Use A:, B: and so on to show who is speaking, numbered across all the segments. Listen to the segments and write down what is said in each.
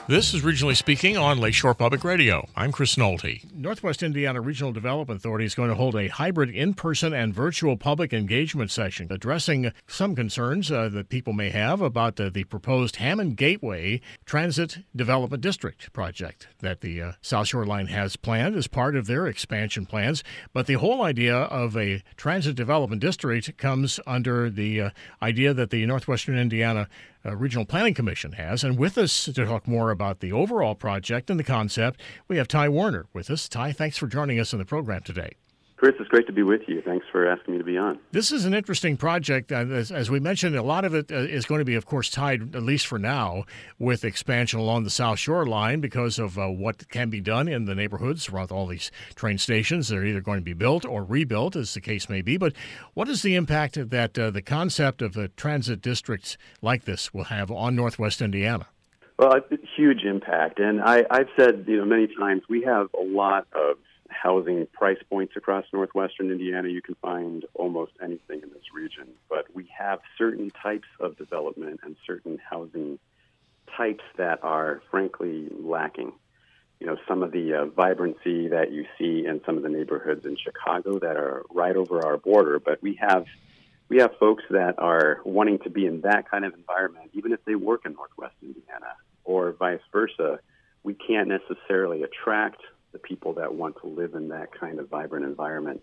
A: This is Regionally Speaking on Lakeshore Public Radio. I'm Chris Nolte.
B: Northwest Indiana Regional Development Authority is going to hold a hybrid in-person and virtual public engagement session addressing some concerns that people may have about the proposed Hammond Gateway Transit Development District project that the South Shore Line has planned as part of their expansion plans. But the whole idea of a transit development district comes under the idea that the Northwestern Indiana Regional Planning Commission has. And with us to talk more about the overall project and the concept, we have Ty Werner with us. Ty, thanks for joining us in the program today.
C: Chris, it's great to be with you. Thanks for asking me to be on.
B: This is an interesting project. As we mentioned, a lot of it is going to be, of course, tied, at least for now, with expansion along the South Shore Line because of what can be done in the neighborhoods around all these train stations. They're either going to be built or rebuilt, as the case may be. But what is the impact that the concept of transit districts like this will have on Northwest Indiana?
C: Well, it's a huge impact. And I've said many times, we have a lot of housing price points across northwestern Indiana. You can find almost anything in this region, but we have certain types of development and certain housing types that are frankly lacking. Some of the vibrancy that you see in some of the neighborhoods in Chicago that are right over our border, but we have folks that are wanting to be in that kind of environment, even if they work in northwest Indiana, or vice versa. We can't necessarily attract the people that want to live in that kind of vibrant environment,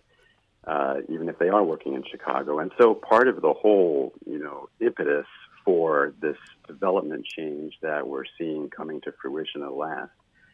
C: even if they are working in Chicago. And so part of the whole, impetus for this development change that we're seeing coming to fruition at last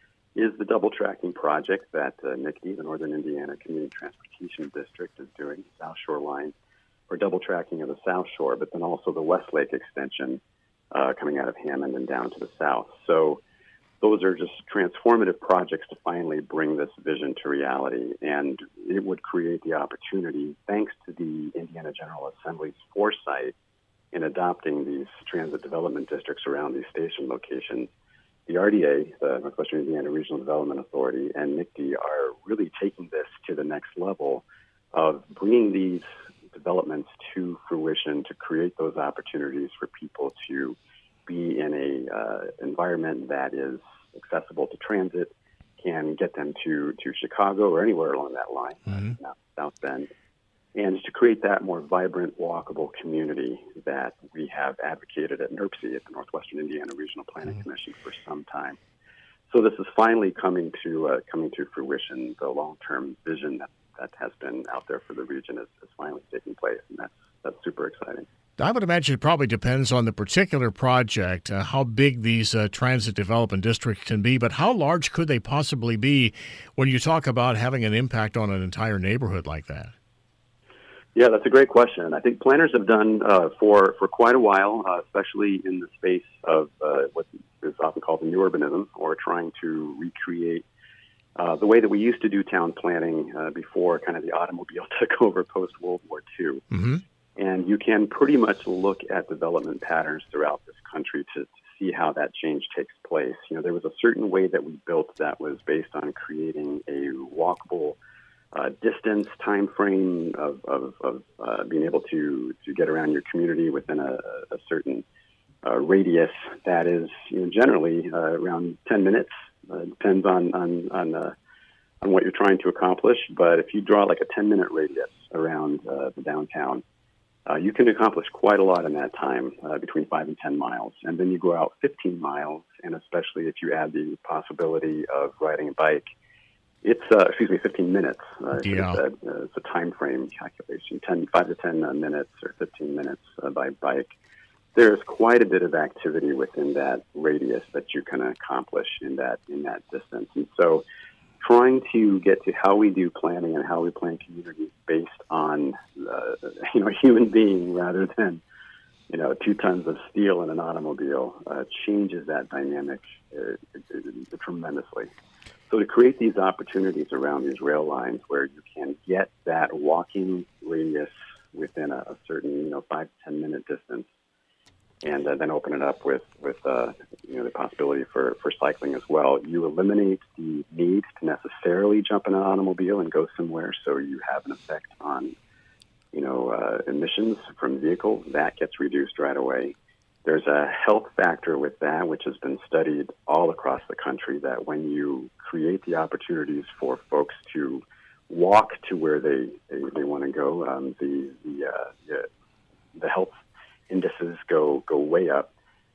C: is the double tracking project that NICD, the Northern Indiana Community Transportation District, is doing, South Shore Line, or double tracking of the South Shore, but then also the Westlake extension coming out of Hammond and down to the south. So those are just transformative projects to finally bring this vision to reality, and it would create the opportunity, thanks to the Indiana General Assembly's foresight in adopting these transit development districts around these station locations. The RDA, the Northwestern Indiana Regional Development Authority, and NICD are really taking this to the next level of bringing these developments to fruition to create those opportunities for people to be in a environment that is accessible to transit, can get them to Chicago or anywhere along that line, South Bend, and to create that more vibrant, walkable community that we have advocated at NERPC, at the Northwestern Indiana Regional Planning Commission, for some time. So this is finally coming to fruition. The long-term vision that has been out there for the region is finally taking place, and that's super exciting.
B: I would imagine it probably depends on the particular project, how big these transit development districts can be, but how large could they possibly be when you talk about having an impact on an entire neighborhood like that?
C: Yeah, that's a great question. I think planners have done for quite a while, especially in the space of what is often called the new urbanism, or trying to recreate the way that we used to do town planning before kind of the automobile took over post-World War II. Mm-hmm. And you can pretty much look at development patterns throughout this country to see how that change takes place. There was a certain way that we built that was based on creating a walkable distance, time frame of being able to get around your community within a certain radius that is generally around 10 minutes. Depends on what you're trying to accomplish. But if you draw like a 10-minute radius around the downtown, you can accomplish quite a lot in that time, between 5 and 10 miles. And then you go out 15 miles, and especially if you add the possibility of riding a bike, it's 15 minutes. It's a time frame calculation, 5 to 10 minutes or 15 minutes by bike. There's quite a bit of activity within that radius that you can accomplish in that distance. And so trying to get to how we do planning and how we plan communities based on a human being rather than 2 tons of steel in an automobile changes that dynamic tremendously. So to create these opportunities around these rail lines where you can get that walking radius within a certain 5 to 10 minute distance, and then open it up with the possibility for cycling as well. You eliminate the need to necessarily jump in an automobile and go somewhere, so you have an effect on emissions from vehicles. That gets reduced right away. There's a health factor with that, which has been studied all across the country, that when you create the opportunities for folks to walk to where they want to go, the health indices go way up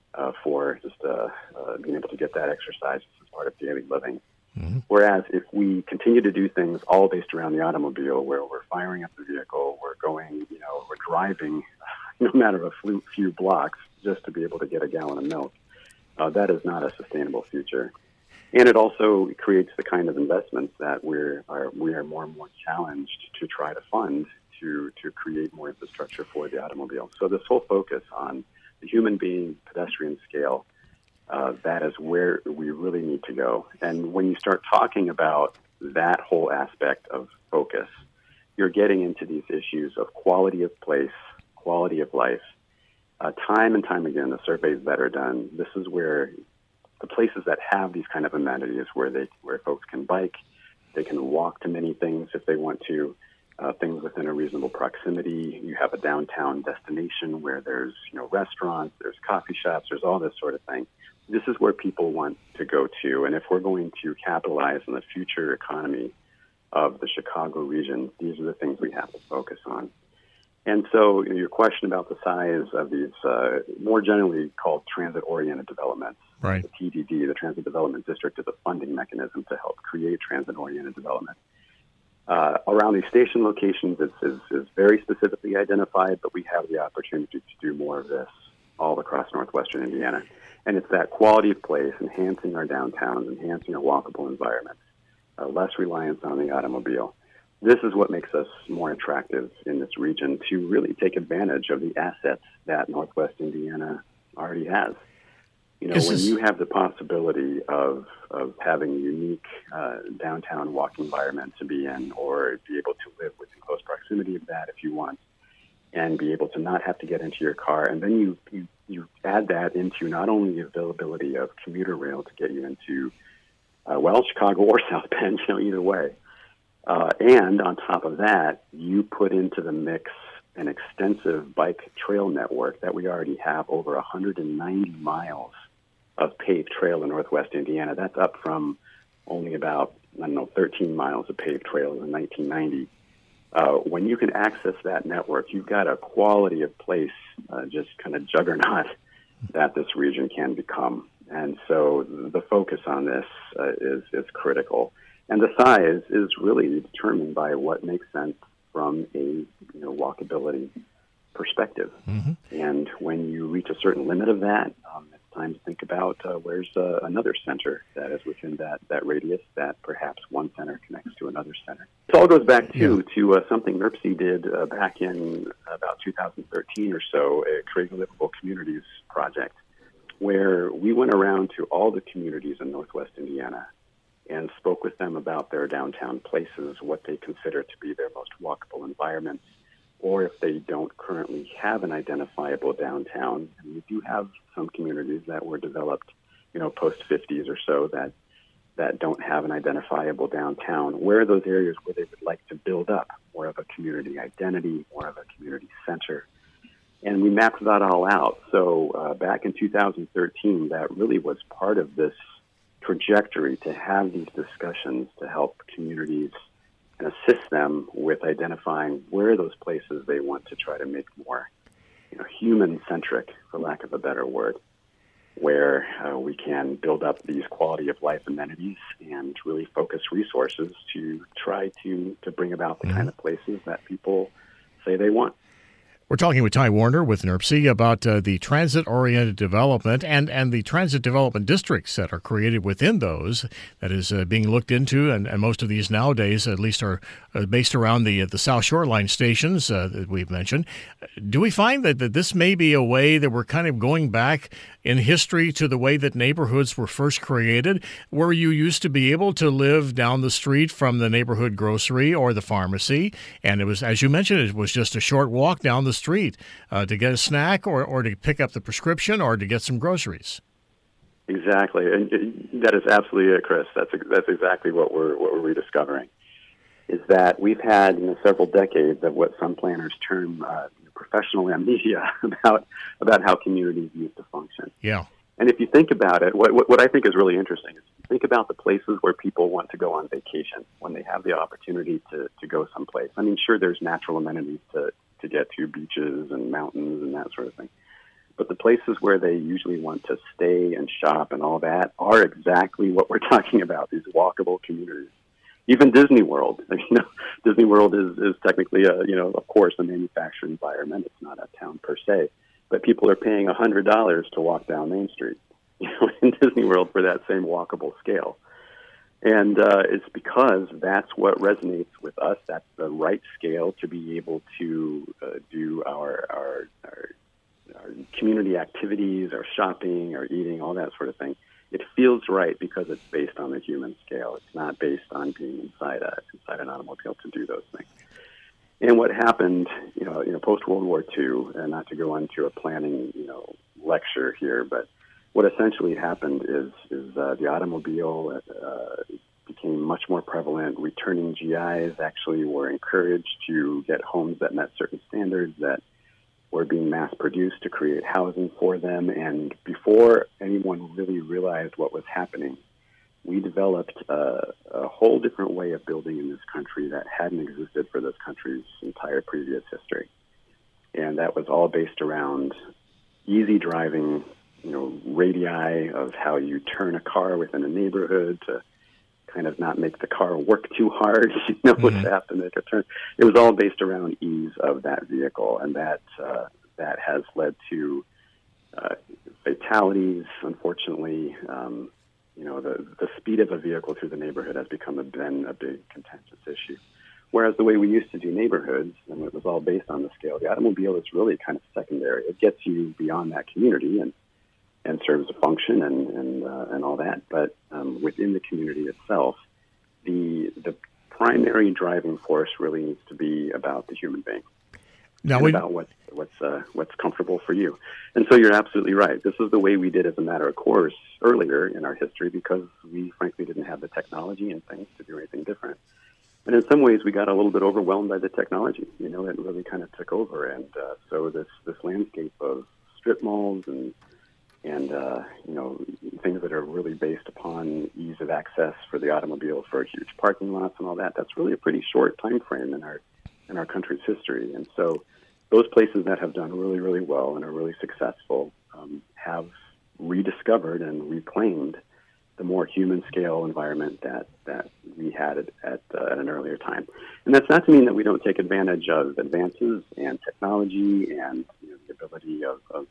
C: for just being able to get that exercise as part of daily living. Mm-hmm. Whereas if we continue to do things all based around the automobile, where we're firing up the vehicle, we're going, we're driving no matter a few blocks just to be able to get a gallon of milk, that is not a sustainable future. And it also creates the kind of investments that we are more and more challenged to try to fund to create more infrastructure for the automobile. So this whole focus on the human being, pedestrian scale, that is where we really need to go. And when you start talking about that whole aspect of focus, you're getting into these issues of quality of place, quality of life. Time and time again, the surveys that are done, this is where the places that have these kind of amenities, where folks can bike, they can walk to many things if they want to, things within a reasonable proximity. You have a downtown destination where there's restaurants, there's coffee shops, there's all this sort of thing. This is where people want to go to. And if we're going to capitalize on the future economy of the Chicago region, these are the things we have to focus on. And so your question about the size of these more generally called transit-oriented developments,
B: right.
C: The TDD, the Transit Development District, is a funding mechanism to help create transit-oriented development. Around these station locations, it's very specifically identified, but we have the opportunity to do more of this all across northwestern Indiana. And it's that quality of place, enhancing our downtowns, enhancing our walkable environments, less reliance on the automobile. This is what makes us more attractive in this region to really take advantage of the assets that Northwest Indiana already has. When you have the possibility of having a unique downtown walk environment to be in, or be able to live within close proximity of that if you want, and be able to not have to get into your car, and then you add that into not only the availability of commuter rail to get you into, Chicago or South Bend, either way. And on top of that, you put into the mix an extensive bike trail network that we already have, over 190 miles of paved trail in Northwest Indiana. That's up from only about, 13 miles of paved trail in 1990. When you can access that network, you've got a quality of place, just kind of juggernaut that this region can become. And so the focus on this is critical. And the size is really determined by what makes sense from a walkability perspective. Mm-hmm. And when you reach a certain limit of that, it's time to think about where's another center that is within that radius that perhaps one center connects to another center. It all goes back to something NERC did back in about 2013 or so, a Creating Livable Communities project, where we went around to all the communities in Northwest Indiana and spoke with them about their downtown places, what they consider to be their most walkable environments, or if they don't currently have an identifiable downtown. And we do have some communities that were developed, post-50s or so that don't have an identifiable downtown. Where are those areas where they would like to build up more of a community identity, more of a community center? And we mapped that all out. So back in 2013, that really was part of this trajectory to have these discussions to help communities and assist them with identifying where are those places they want to try to make more, human-centric, for lack of a better word, where we can build up these quality of life amenities and really focus resources to try to bring about the kind of places that people say they want.
B: We're talking with Ty Warner with NERC about the transit-oriented development and the transit development districts that are created within those that is being looked into, and most of these nowadays at least are based around the South Shoreline stations that we've mentioned. Do we find that this may be a way that we're kind of going back in history to the way that neighborhoods were first created, where you used to be able to live down the street from the neighborhood grocery or the pharmacy, and it was, as you mentioned, it was just a short walk down the street to get a snack or to pick up the prescription or to get some groceries?
C: Exactly, and that is absolutely it, Chris. That's exactly what we're rediscovering. Is that we've had several decades of what some planners term professional amnesia about how communities used to function.
B: Yeah.
C: And if you think about it, what I think is really interesting is think about the places where people want to go on vacation when they have the opportunity to go someplace. I mean, sure, there's natural amenities to get to, beaches and mountains and that sort of thing. But the places where they usually want to stay and shop and all that are exactly what we're talking about, these walkable communities. Even Disney World, Disney World is technically of course, a manufactured environment. It's not a town per se. But people are paying $100 to walk down Main Street in Disney World for that same walkable scale. And it's because that's what resonates with us. That's the right scale to be able to do our community activities, our shopping, our eating, all that sort of thing. It feels right because it's based on the human scale. It's not based on being inside an automobile to do those things. And what happened, post World War II, and not to go into a planning, lecture here, but what essentially happened is the automobile became much more prevalent. Returning GIs actually were encouraged to get homes that met certain standards that were being mass-produced to create housing for them. And before anyone really realized what was happening, we developed a whole different way of building in this country that hadn't existed for this country's entire previous history. And that was all based around easy driving, radii of how you turn a car within a neighborhood to kind of not make the car work too hard, mm-hmm. to have to make a turn. It was all based around ease of that vehicle, and that has led to fatalities, unfortunately. The speed of a vehicle through the neighborhood has become a big contentious issue. Whereas the way we used to do neighborhoods, and it was all based on the scale, the automobile is really kind of secondary. It gets you beyond that community and serves a function and all that. But within the community itself, the primary driving force really needs to be about the human being. Now about what's comfortable for you. And so you're absolutely right. This is the way we did as a matter of course earlier in our history because we frankly didn't have the technology and things to do anything different. And in some ways we got a little bit overwhelmed by the technology. It really kind of took over. And so this landscape of strip malls and things that are really based upon ease of access for the automobile for huge parking lots and all that, that's really a pretty short time frame in our country's history. And so those places that have done really, really well and are really successful have rediscovered and reclaimed the more human scale environment that we had at an earlier time. And that's not to mean that we don't take advantage of advances and technology and the ability of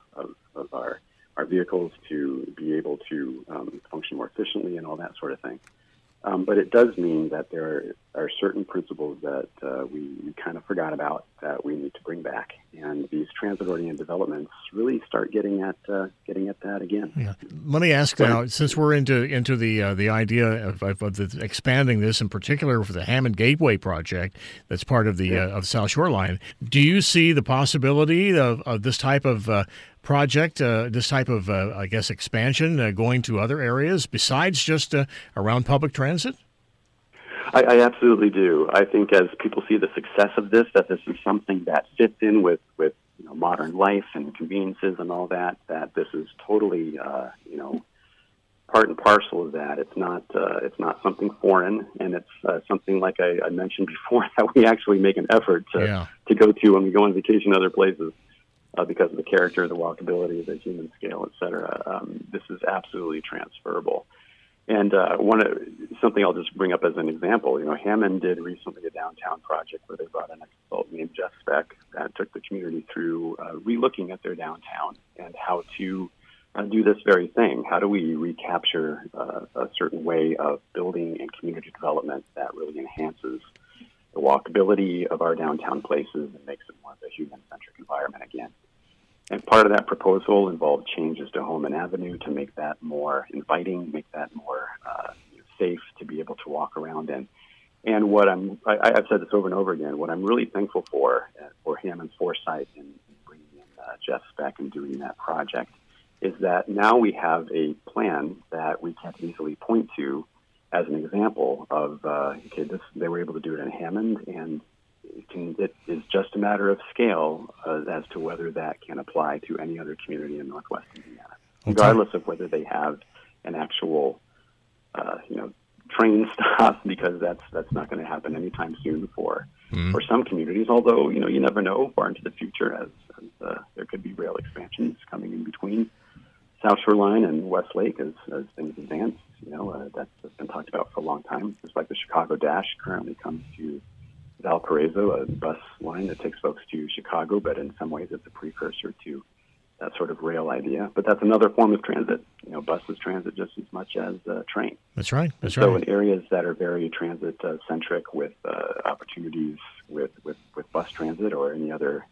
C: our vehicles to be able to function more efficiently and all that sort of thing. But it does mean that there are certain principles that we kind of forgot about that we need to bring back, and these transit-oriented developments really start getting at that again. Yeah.
B: Let me ask now, since we're into the idea of expanding this, in particular for the Hammond Gateway project, that's part of the of South Shore Line. Do you see the possibility of this type of project, this type of, expansion going to other areas besides just around public transit?
C: I absolutely do. I think as people see the success of this, that this is something that fits in with modern life and conveniences and all that this is totally, part and parcel of that. It's not something foreign, and it's something like I mentioned before that we actually make an effort to go to when we go on vacation other places. Because of the character, the walkability, the human scale, et cetera. This is absolutely transferable. And something I'll just bring up as an example, Hammond did recently a downtown project where they brought in a consultant named Jeff Speck that took the community through relooking at their downtown and how to do this very thing. How do we recapture a certain way of building and community development that really enhances the walkability of our downtown places and makes it more of a human-centric environment again. And part of that proposal involved changes to Holman Avenue to make that more inviting, make that more safe to be able to walk around in. And what I've said this over and over again, what I'm really thankful for Hammond's foresight in bringing in Jeff Speck and doing that project is that now we have a plan that we can easily point to as an example of, they were able to do it in Hammond, and it is just a matter of scale as to whether that can apply to any other community in Northwest Indiana, regardless of whether they have an actual, train stop, because that's not going to happen anytime soon for some communities. Although you never know far into the future as there could be rail expansions coming in between South Shoreline and Westlake as things advance. That's been talked about for a long time. Just like the Chicago Dash currently comes to Valparaiso, a bus line that takes folks to Chicago, but in some ways it's a precursor to that sort of rail idea. But that's another form of transit. Buses transit just as much as train.
B: That's right.
C: So in areas that are very transit-centric with opportunities with bus transit or any other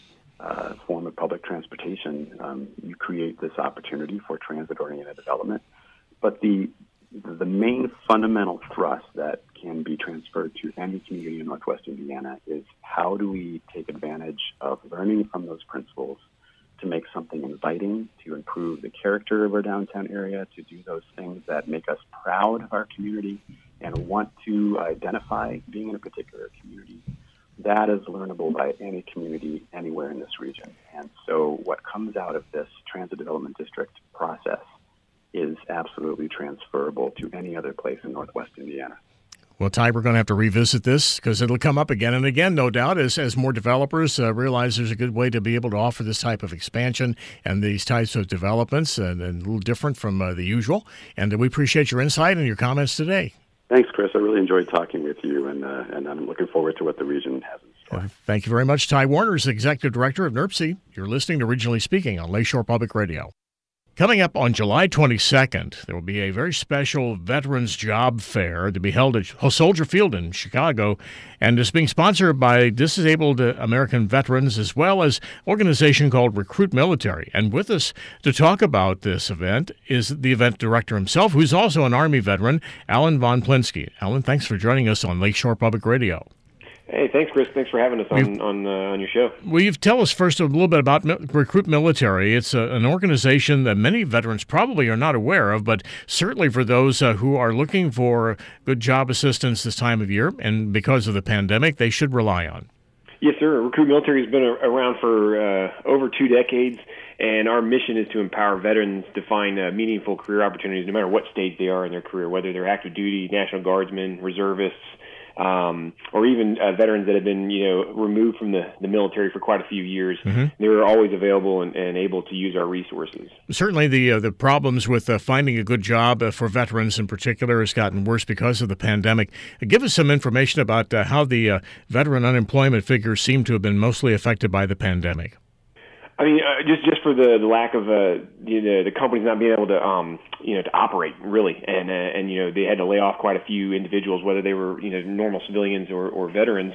C: form of public transportation, you create this opportunity for transit-oriented development. But the main fundamental thrust that can be transferred to any community in Northwest Indiana is how do we take advantage of learning from those principles to make something inviting, to improve the character of our downtown area, to do those things that make us proud of our community and want to identify being in a particular community. That is learnable by any community anywhere in this region. And so what comes out of this Transit Development District process is absolutely transferable to any other place in Northwest Indiana.
B: Well, Ty, we're going to have to revisit this because it'll come up again and again, no doubt, as more developers realize there's a good way to be able to offer this type of expansion and these types of developments, and a little different from the usual. And we appreciate your insight and your comments today.
C: Thanks, Chris. I really enjoyed talking with you, and I'm looking forward to what the region has in store.
B: Thank you very much. Ty Warner is Executive Director of NERPC. You're listening to Regionally Speaking on Lakeshore Public Radio. Coming up on July 22nd, there will be a very special Veterans Job Fair to be held at Soldier Field in Chicago, and it's being sponsored by Disabled American Veterans as well as an organization called Recruit Military. And with us to talk about this event is the event director himself, who's also an Army veteran, Alan Von Plinsky. Alan, thanks for joining us on Lakeshore Public Radio.
D: Hey, thanks, Chris. Thanks for having us on your show.
B: Will you tell us first a little bit about Recruit Military? It's an organization that many veterans probably are not aware of, but certainly for those who are looking for good job assistance this time of year, and because of the pandemic, they should rely on.
D: Yes, sir. Recruit Military has been around for over 2 decades, and our mission is to empower veterans to find meaningful career opportunities no matter what stage they are in their career, whether they're active duty, National Guardsmen, reservists, or even veterans that have been, removed from the military for quite a few years. Mm-hmm. They're always available and able to use our resources.
B: Certainly the problems with finding a good job for veterans in particular has gotten worse because of the pandemic. Give us some information about how the veteran unemployment figures seem to have been mostly affected by the pandemic.
D: I mean, just for the lack of the companies not being able to to operate really, and they had to lay off quite a few individuals, whether they were normal civilians or veterans.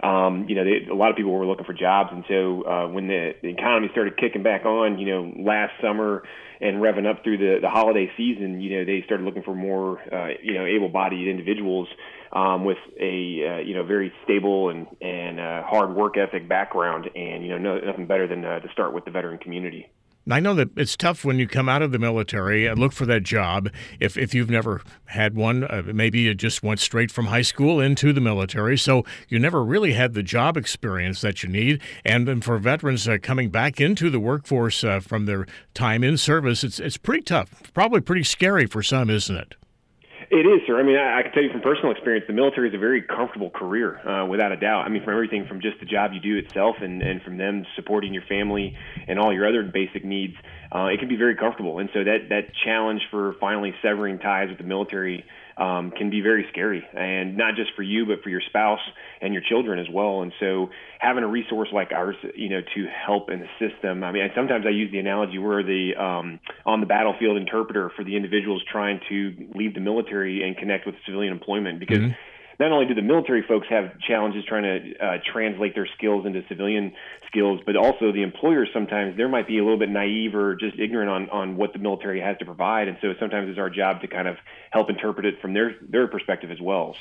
D: A lot of people were looking for jobs, and so when the economy started kicking back on, last summer and revving up through the holiday season, they started looking for more able-bodied individuals with a very stable and hard work ethic background, and nothing better than to start with the veteran community.
B: I know that it's tough when you come out of the military and look for that job. If you've never had one, maybe you just went straight from high school into the military, so you never really had the job experience that you need. And then for veterans coming back into the workforce from their time in service, it's pretty tough, probably pretty scary for some, isn't it?
D: It is, sir. I mean, I can tell you from personal experience, the military is a very comfortable career, without a doubt. I mean, from everything from just the job you do itself and from them supporting your family and all your other basic needs, it can be very comfortable. And so that challenge for finally severing ties with the military can be very scary, and not just for you, but for your spouse and your children as well. And so having a resource like ours, to help and assist them. I mean, sometimes I use the analogy we're the on the battlefield interpreter for the individuals trying to leave the military and connect with civilian employment, because mm-hmm. Not only do the military folks have challenges trying to translate their skills into civilian skills, but also the employers sometimes, there might be a little bit naive or just ignorant on what the military has to provide. And so sometimes it's our job to kind of help interpret it from their perspective as well. So.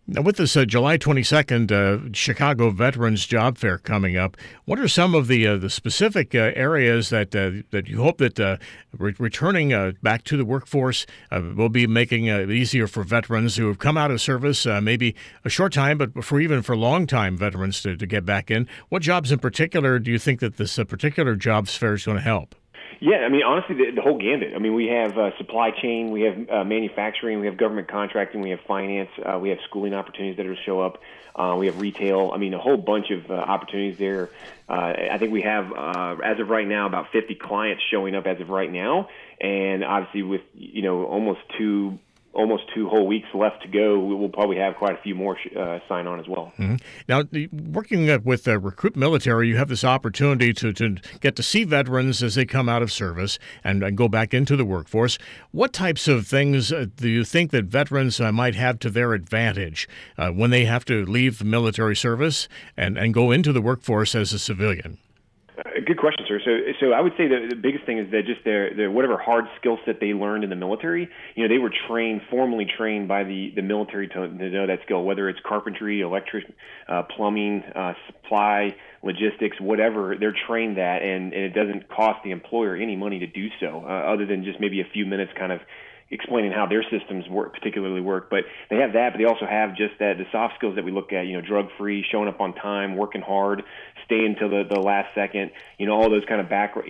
B: Now, with this July 22nd Chicago Veterans Job Fair coming up, what are some of the specific areas that you hope that returning back to the workforce will be making it easier for veterans who have come out of service, maybe a short time, but even for long-time veterans to get back in? What jobs in particular do you think that this particular jobs fair is going to help?
D: Yeah, I mean, honestly, the whole gambit. I mean, we have supply chain, we have manufacturing, we have government contracting, we have finance, we have schooling opportunities that will show up, we have retail. I mean, a whole bunch of opportunities there. I think we have, as of right now, about 50 clients showing up as of right now, and obviously with almost two whole weeks left to go, we will probably have quite a few more sign on as well.
B: Mm-hmm. Now, working with Recruit Military, you have this opportunity to get to see veterans as they come out of service and go back into the workforce. What types of things do you think that veterans might have to their advantage when they have to leave the military service and go into the workforce as a civilian?
D: Good question, sir. So I would say that the biggest thing is that just their whatever hard skill set they learned in the military, they were formally trained by the military to know that skill, whether it's carpentry, electric, plumbing, supply, logistics, whatever. They're trained that, and it doesn't cost the employer any money to do so, other than just maybe a few minutes kind of explaining how their systems particularly work. But they have that, but they also have just the soft skills that we look at, drug-free, showing up on time, working hard, staying till the last second, all those kind of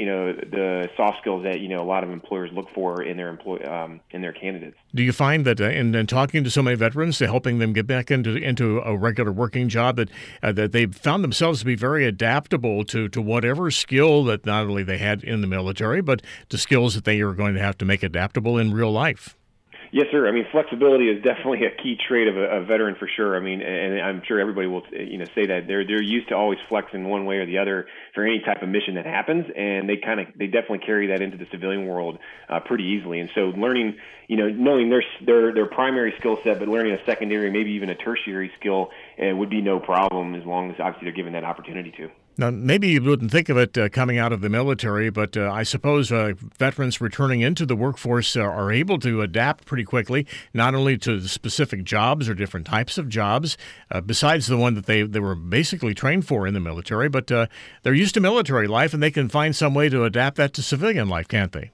D: the soft skills that, a lot of employers look for in their candidates.
B: Do you find that in talking to so many veterans, helping them get back into a regular working job, that they've found themselves to be very adaptable to whatever skill that not only they had in the military, but to skills that they are going to have to make adaptable in real life?
D: Yes, sir. I mean, flexibility is definitely a key trait of a veteran for sure. I mean, and I'm sure everybody will, say that they're used to always flexing one way or the other for any type of mission that happens, and they definitely carry that into the civilian world pretty easily. And so, learning, knowing their primary skill set, but learning a secondary, maybe even a tertiary skill, would be no problem as long as obviously they're given that opportunity to.
B: Now, maybe you wouldn't think of it coming out of the military, but I suppose veterans returning into the workforce are able to adapt pretty quickly, not only to the specific jobs or different types of jobs, besides the one that they were basically trained for in the military, but they're used to military life, and they can find some way to adapt that to civilian life, can't they?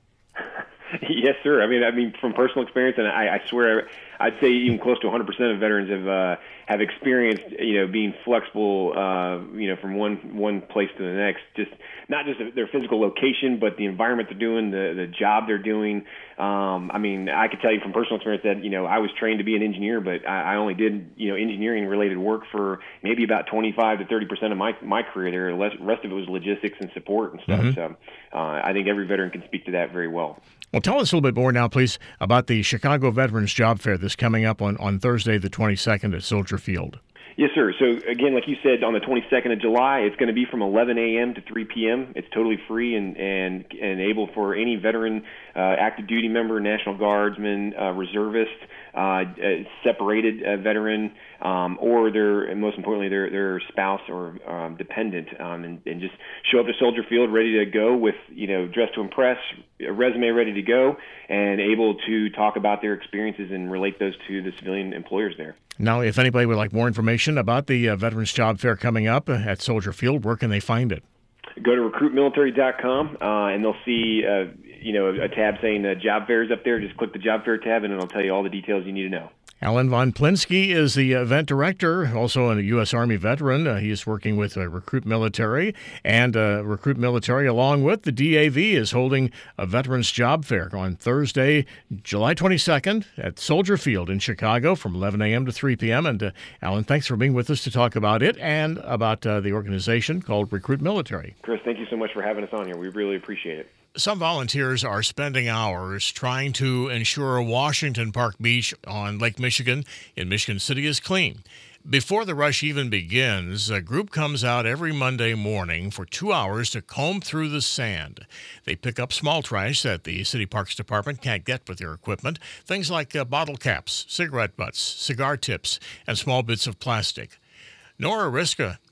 D: Yes, sir. I mean, from personal experience, and I swear, I'd say even close to 100% of veterans have experienced, being flexible, from one place to the next. Just not just their physical location, but the environment they're doing, the job they're doing. I mean, I could tell you from personal experience that I was trained to be an engineer, but I only did engineering related work for maybe about 25 to 30% of my career there. The rest of it was logistics and support and stuff. Mm-hmm. So I think every veteran can speak to that very well.
B: Well, tell us a little bit more now, please, about the Chicago Veterans Job Fair that's coming up on Thursday, the 22nd at Soldier Field.
D: Yes, sir. So, again, like you said, on the 22nd of July, it's going to be from 11 a.m. to 3 p.m. It's totally free and able for any veteran, active duty member, National Guardsman, reservist, separated veteran, or most importantly, their spouse or dependent, and just show up to Soldier Field ready to go with, dressed to impress, a resume ready to go, and able to talk about their experiences and relate those to the civilian employers there.
B: Now, if anybody would like more information about the Veterans Job Fair coming up at Soldier Field, where can they find it?
D: Go to recruitmilitary.com, and they'll see, a tab saying job fairs up there. Just click the job fair tab, and it'll tell you all the details you need to know.
B: Alan Von Plinsky is the event director, also a U.S. Army veteran. He is working with Recruit Military, and Recruit Military, along with the DAV, is holding a Veterans Job Fair on Thursday, July 22nd at Soldier Field in Chicago from 11 a.m. to 3 p.m. And Alan, thanks for being with us to talk about it and about the organization called Recruit Military.
D: Chris, thank you so much for having us on here. We really appreciate it.
A: Some volunteers are spending hours trying to ensure Washington Park Beach on Lake Michigan in Michigan City is clean. Before the rush even begins, a group comes out every Monday morning for 2 hours to comb through the sand. They pick up small trash that the City Parks Department can't get with their equipment, things like bottle caps, cigarette butts, cigar tips, and small bits of plastic. Nora Riska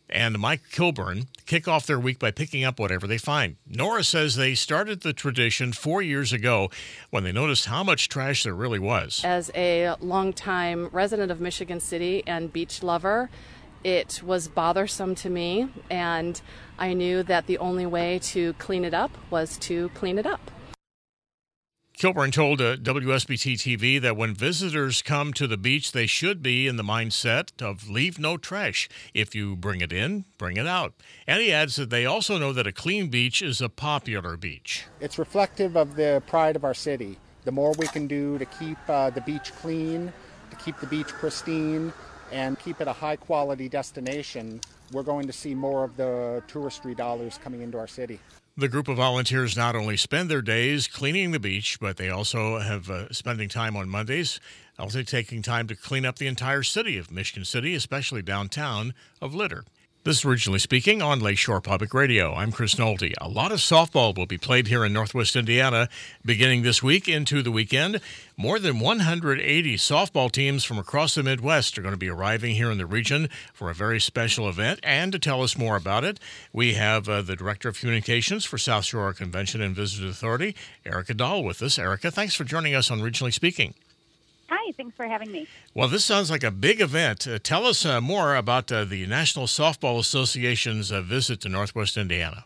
A: and Mike Kilburn kick off their week by picking up whatever they find. Nora says they started the tradition 4 years ago when they noticed how much trash there really was.
E: As a longtime resident of Michigan City and beach lover, it was bothersome to me, and I knew that the only way to clean it up was to clean it up.
A: Kilburn told WSBT-TV that when visitors come to the beach, they should be in the mindset of leave no trash. If you bring it in, bring it out. And he adds that they also know that a clean beach is a popular beach.
F: It's reflective of the pride of our city. The more we can do to keep the beach clean, to keep the beach pristine, and keep it a high-quality destination, we're going to see more of the touristry dollars coming into our city.
A: The group of volunteers not only spend their days cleaning the beach, but they also have spending time on Mondays, also taking time to clean up the entire city of Michigan City, especially downtown, of litter. This is Originally Speaking on Lakeshore Public Radio. I'm Chris Nolte. A lot of softball will be played here in Northwest Indiana beginning this week into the weekend. More than 180 softball teams from across the Midwest are going to be arriving here in the region for a very special event. And to tell us more about it, we have the Director of Communications for South Shore Convention and Visitors Authority, Erica Dahl, with us. Erica, thanks for joining us on Regionally Speaking.
G: Hi, thanks for having me.
A: Well, this sounds like a big event. Tell us more about the National Softball Association's visit to Northwest Indiana.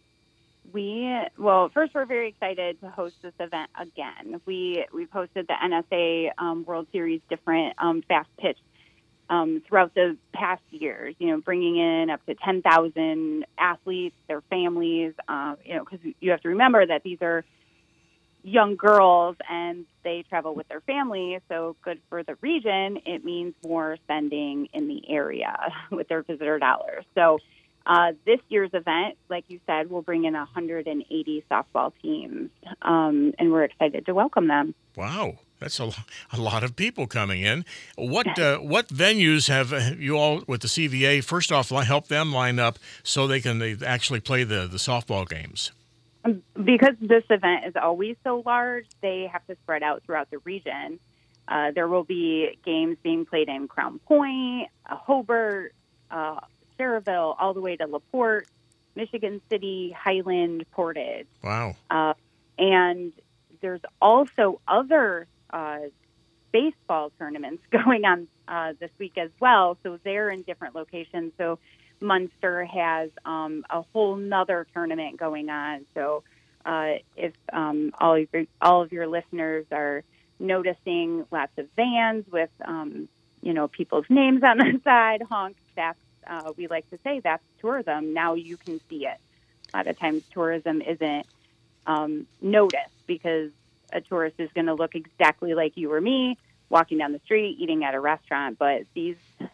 G: First, we're very excited to host this event again. We've hosted the NSA World Series different fast pitch throughout the past years, bringing in up to 10,000 athletes, their families, because you have to remember that these are young girls and they travel with their families, so good for the region. It means more spending in the area with their visitor dollars. So this year's event, like you said, will bring in 180 softball teams, and we're excited to welcome them.
A: Wow, that's a lot of people coming in. What venues have you all with the CVA, first off, help them line up so they can actually play the softball games?
G: Because this event is always so large, they have to spread out throughout the region. There will be games being played in Crown Point, Hobart, Cherville, all the way to LaPorte, Michigan City, Highland, Portage.
A: Wow.
G: And there's also other baseball tournaments going on this week as well, so they're in different locations. So Munster has a whole nother tournament going on. So if all of your listeners are noticing lots of vans with people's names on the side, honks, that's we like to say that's tourism. Now you can see it. A lot of times tourism isn't noticed because a tourist is going to look exactly like you or me, walking down the street, eating at a restaurant, but these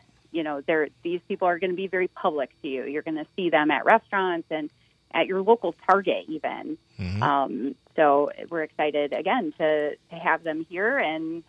G: people are going to be very public to you. You're going to see them at restaurants and at your local Target even. Mm-hmm. So we're excited, again, to have them here, and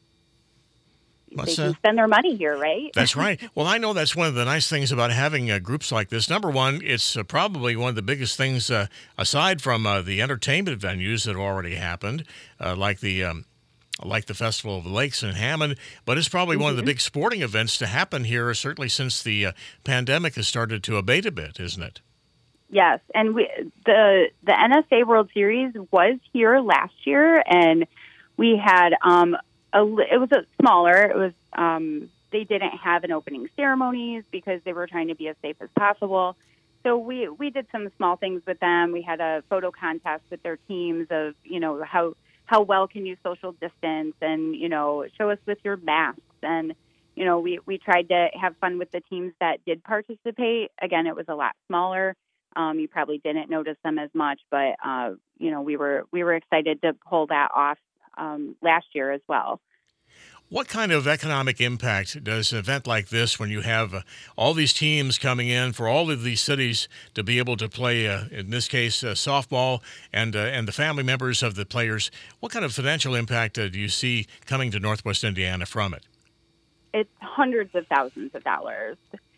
G: they can spend their money here, right?
A: That's right. Well, I know that's one of the nice things about having groups like this. Number one, it's probably one of the biggest things, aside from the entertainment venues that have already happened, like the Festival of the Lakes in Hammond, but it's probably one of the big sporting events to happen here, certainly since the pandemic has started to abate a bit, isn't it?
G: Yes, and the NSA World Series was here last year, and we had it was smaller. It was they didn't have an opening ceremonies because they were trying to be as safe as possible. So we did some small things with them. We had a photo contest with their teams of how well can you social distance and, show us with your masks. And, we tried to have fun with the teams that did participate. Again, it was a lot smaller. You probably didn't notice them as much, but, we were excited to pull that off last year as well.
A: What kind of economic impact does an event like this, when you have all these teams coming in for all of these cities to be able to play, in this case, softball, and the family members of the players, what kind of financial impact do you see coming to Northwest Indiana from it?
G: It's hundreds of thousands of dollars.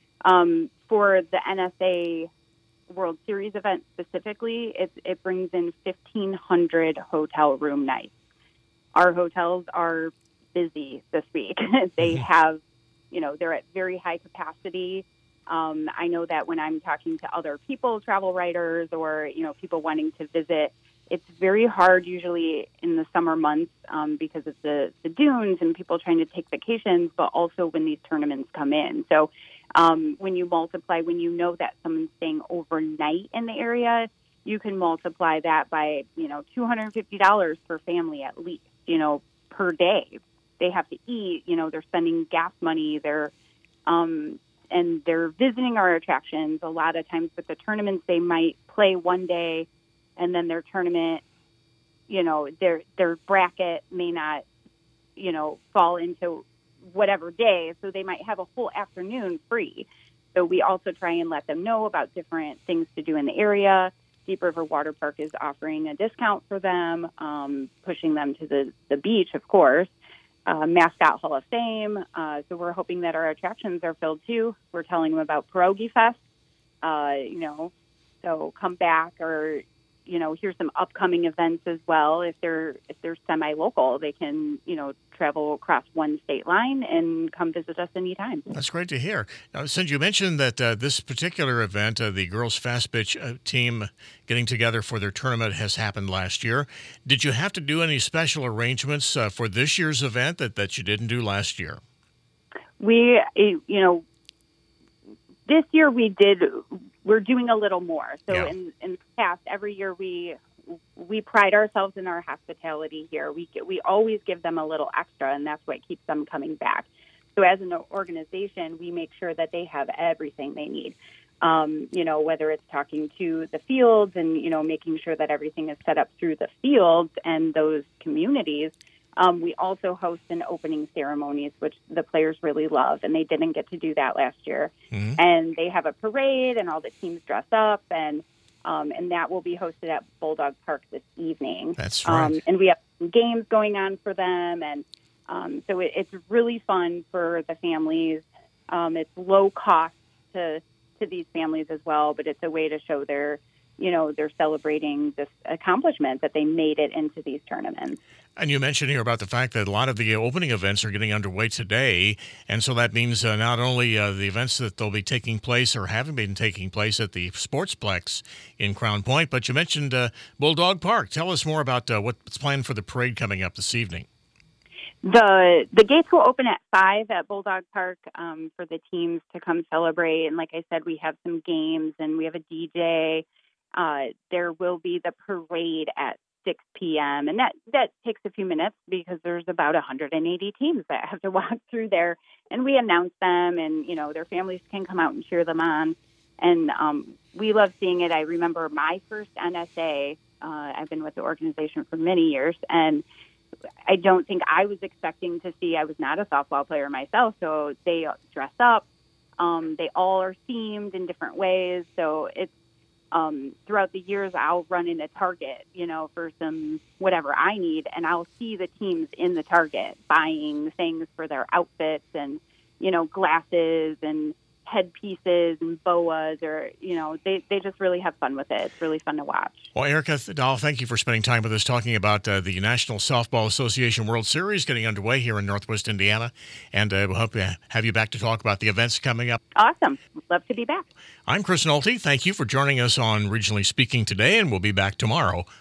G: For the NSA World Series event specifically, it brings in 1,500 hotel room nights. Our hotels are busy this week. They have, they're at very high capacity I know that when I'm talking to other people, travel writers or, people wanting to visit, it's very hard usually in the summer months because of the dunes and people trying to take vacations, but also when these tournaments come in. So when you multiply, when you know that someone's staying overnight in the area, you can multiply that by, $250 per family at least, per day. They have to eat, they're spending gas money, and they're visiting our attractions. A lot of times with the tournaments, they might play one day and then their tournament, their bracket may not, fall into whatever day. So they might have a whole afternoon free. So we also try and let them know about different things to do in the area. Deep River Water Park is offering a discount for them, pushing them to the beach, of course. Mascot Hall of Fame. So we're hoping that our attractions are filled too. We're telling them about Pierogi Fest, so come back, or, here's some upcoming events as well. If they're semi-local, they can, travel across one state line and come visit us anytime.
A: That's great to hear. Now, since you mentioned that this particular event, the girls fast pitch team getting together for their tournament has happened last year, did you have to do any special arrangements for this year's event that you didn't do last year?
G: We, this year we're doing a little more. So in the past, every year we pride ourselves in our hospitality here. We always give them a little extra, and that's what keeps them coming back. So as an organization, we make sure that they have everything they need. Whether it's talking to the fields and, making sure that everything is set up through the fields and those communities. We also host an opening ceremonies, which the players really love, and they didn't get to do that last year. Mm-hmm. And they have a parade, and all the teams dress up, and that will be hosted at Bulldog Park this evening.
A: That's right.
G: And we have some games going on for them, and so it's really fun for the families. It's low cost to these families as well, but it's a way to show they're celebrating this accomplishment that they made it into these tournaments.
A: And you mentioned here about the fact that a lot of the opening events are getting underway today, and so that means not only the events that they'll be taking place or having been taking place at the Sportsplex in Crown Point, but you mentioned Bulldog Park. Tell us more about what's planned for the parade coming up this evening.
G: The gates will open at 5 at Bulldog Park for the teams to come celebrate, and like I said, we have some games and we have a DJ. There will be the parade at 6 p.m. And that takes a few minutes because there's about 180 teams that have to walk through there. And we announce them, and, their families can come out and cheer them on. And we love seeing it. I remember my first NSA. I've been with the organization for many years, and I don't think I was expecting to see. I was not a softball player myself, so they dress up. They all are themed in different ways. So it's throughout the years, I'll run in a Target, for some whatever I need, and I'll see the teams in the Target buying things for their outfits and, glasses and headpieces and boas, or, they just really have fun with it. It's really fun to watch.
A: Well, Erica Dahl, thank you for spending time with us talking about the National Softball Association World Series getting underway here in Northwest Indiana, and we'll hope to have you back to talk about the events coming up.
G: Awesome. Love to be back.
A: I'm Chris Nolte. Thank you for joining us on Regionally Speaking today, and we'll be back tomorrow